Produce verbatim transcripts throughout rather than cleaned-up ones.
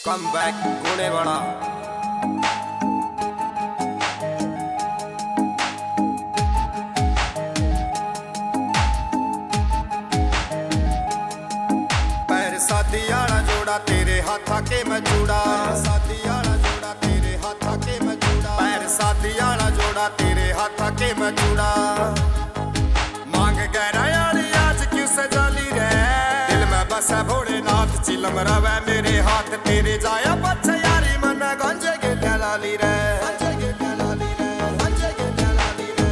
come back गुणे बड़ा पैर शादी आला जोड़ा तेरे हाथा के मैं चूड़ा शादी आला जोड़ा तेरे हाथा के मैं चूड़ा पैर शादी आला जोड़ा तेरे हाथा के मैं चूड़ा मांग गहरा यारी आज क्यों सजाली रे दिल में बस है भोलेनाथ चिलम रवे मेरे हाथ तेरे जाया पछे यारी मन गंजे गिल्या लाली रे गंजे गिल्या लाली रे गंजे गिल्या लाली रे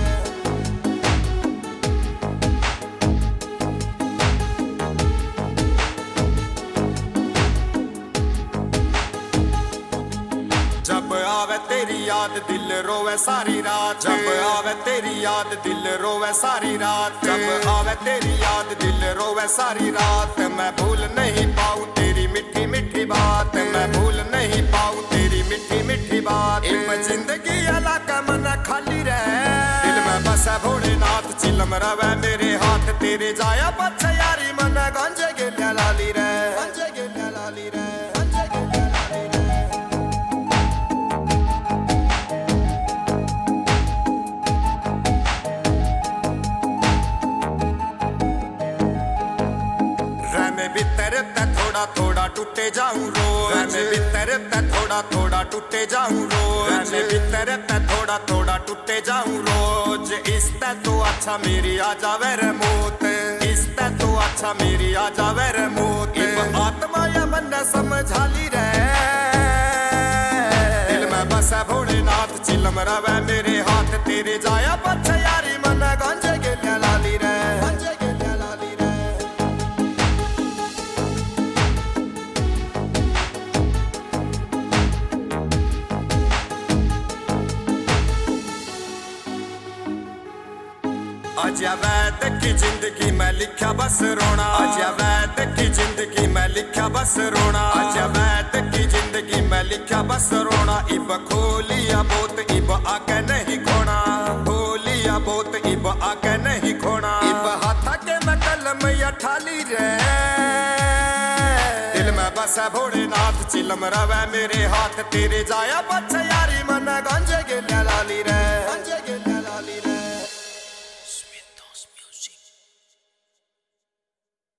जब आवे तेरी याद दिल रोवे सारी रात जब आवे तेरी याद दिल रोवे सारी रात जब आवे तेरी याद दिल रोवे सारी रात मैं भूल नहीं पाऊं तेरी मिठी मिठी बात मैं भूल नहीं पाऊं तेरी मिठी मिठी बात इम जिंदगी अलग मन खाली रहे दिल में बस है भोलेनाथ चिलम रवे मेरे हाथ तेरे जाया पछे यारी मन गंजे गिल्या लाली रे गंजे गिल्या लाली रे गंजे गिल्या लाली रे भीतर ते थोड़ा थोड़ा टूटे जाऊं रोज मैं भीतर ते थोड़ा थोड़ा टूटे जाऊं रोज मैं भीतर ते थोड़ा थोड़ा टूटे जाऊं रोज इससे तो अच्छा मेरी आ जावे रे मौत इससे तो अच्छा मेरी आ जावे रे मौत आत्मा या मन समझा ली रे दिल में बस है भोलेनाथ चिलम रवे मेरे हाथ तेरे जाया पछे यारी मन गंजे गिल्या लाली रे गंजे गिल्या लाली रे आजा वैद की जिंदगी में लिखा बस रोना आजा वैद की जिंदगी में लिखा बस रोना आजा वैद की जिंदगी में लिखा बस रोना इब खोलिया बोत इब आगे नहीं खोना खोलिया बोत इब आगे नहीं खोना इब हाथा के मैं कलम या ठाली रे दिल में बस है भोलेनाथ चिलम रवे मेरे हाथ तेरे जाया पछे यारी मन